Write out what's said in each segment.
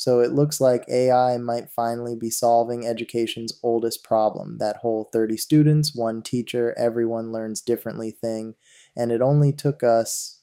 So it looks like AI might finally be solving education's oldest problem, that whole 30 students, one teacher, everyone learns differently thing. And it only took us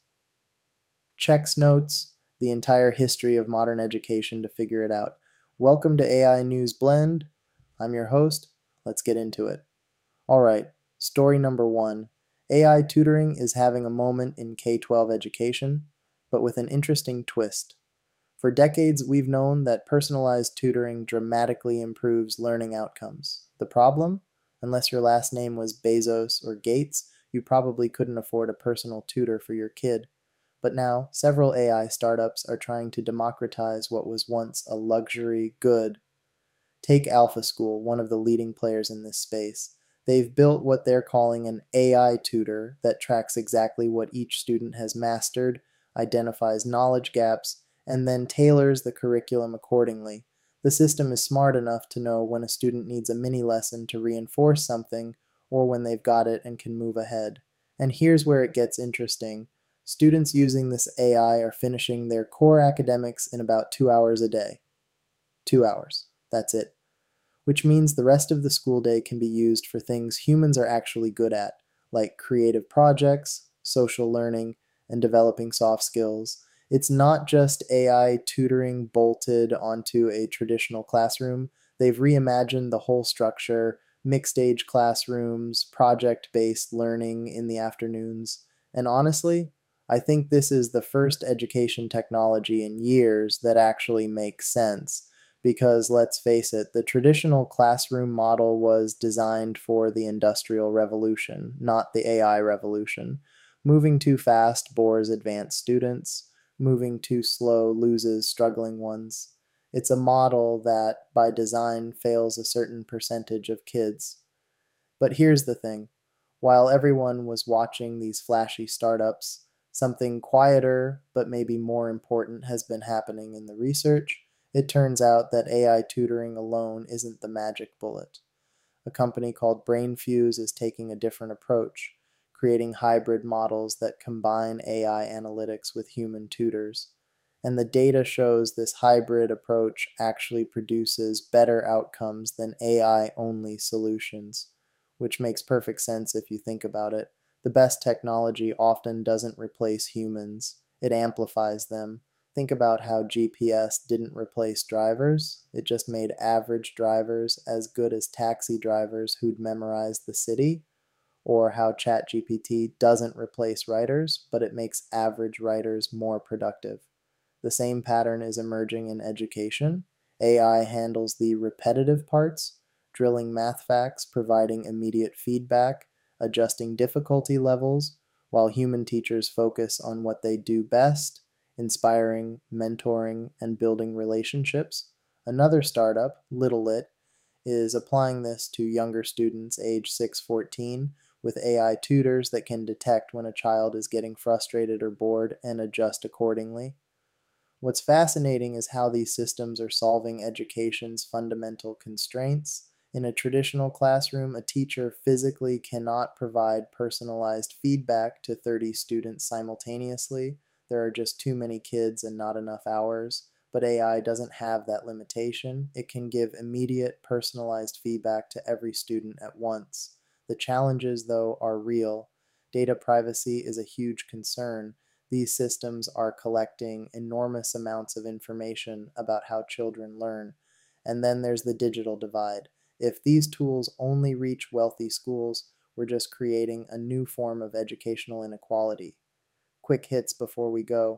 checks notes, the entire history of modern education to figure it out. Welcome to AI News Blend. I'm your host. Let's get into it. All right, story number one. AI tutoring is having a moment in K-12 education, but with an interesting twist. For decades, we've known that personalized tutoring dramatically improves learning outcomes. The problem? Unless your last name was Bezos or Gates, you probably couldn't afford a personal tutor for your kid. But now, several AI startups are trying to democratize what was once a luxury good. Take AlphaSchool, one of the leading players in this space. They've built what they're calling an AI tutor that tracks exactly what each student has mastered, identifies knowledge gaps, and then tailors the curriculum accordingly. The system is smart enough to know when a student needs a mini lesson to reinforce something or when they've got it and can move ahead. And here's where it gets interesting. Students using this AI are finishing their core academics in about 2 hours a day. 2 hours. That's it. Which means the rest of the school day can be used for things humans are actually good at, like creative projects, social learning, and developing soft skills. It's not just AI tutoring bolted onto a traditional classroom. They've reimagined the whole structure, mixed age classrooms, project based learning in the afternoons. And honestly, I think this is the first education technology in years that actually makes sense because let's face it, the traditional classroom model was designed for the Industrial Revolution, not the AI revolution. Moving too fast bores advanced students, moving too slow loses struggling ones. It's a model that, by design, fails a certain percentage of kids. But here's the thing. While everyone was watching these flashy startups, something quieter but maybe more important has been happening in the research. It turns out that AI tutoring alone isn't the magic bullet. A company called BrainFuse is taking a different approach, creating hybrid models that combine AI analytics with human tutors. And the data shows this hybrid approach actually produces better outcomes than AI-only solutions, which makes perfect sense if you think about it. The best technology often doesn't replace humans, it amplifies them. Think about how GPS didn't replace drivers, it just made average drivers as good as taxi drivers who'd memorized the city, or how ChatGPT doesn't replace writers, but it makes average writers more productive. The same pattern is emerging in education. AI handles the repetitive parts, drilling math facts, providing immediate feedback, adjusting difficulty levels, while human teachers focus on what they do best, inspiring, mentoring, and building relationships. Another startup, Littlelit, is applying this to younger students age 6-14 with AI tutors that can detect when a child is getting frustrated or bored and adjust accordingly. What's fascinating is how these systems are solving education's fundamental constraints. In a traditional classroom, a teacher physically cannot provide personalized feedback to 30 students simultaneously. There are just too many kids and not enough hours. But AI doesn't have that limitation. It can give immediate, personalized feedback to every student at once. The challenges, though, are real. Data privacy is a huge concern. These systems are collecting enormous amounts of information about how children learn. And then there's the digital divide. If these tools only reach wealthy schools, we're just creating a new form of educational inequality. Quick hits before we go.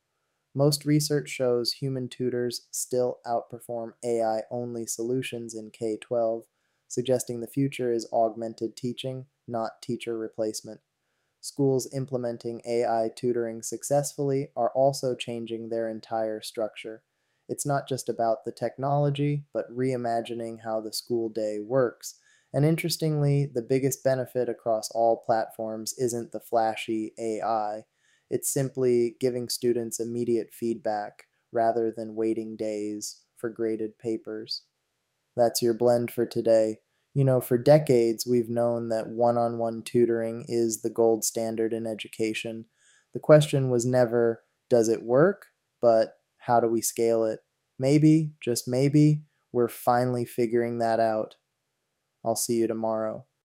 Most research shows human tutors still outperform AI-only solutions in K-12, suggesting the future is augmented teaching, not teacher replacement. Schools implementing AI tutoring successfully are also changing their entire structure. It's not just about the technology, but reimagining how the school day works. And interestingly, the biggest benefit across all platforms isn't the flashy AI. It's simply giving students immediate feedback rather than waiting days for graded papers. That's your blend for today. For decades, we've known that one on one tutoring is the gold standard in education. The question was never, does it work? But how do we scale it? Maybe, just maybe, we're finally figuring that out. I'll see you tomorrow.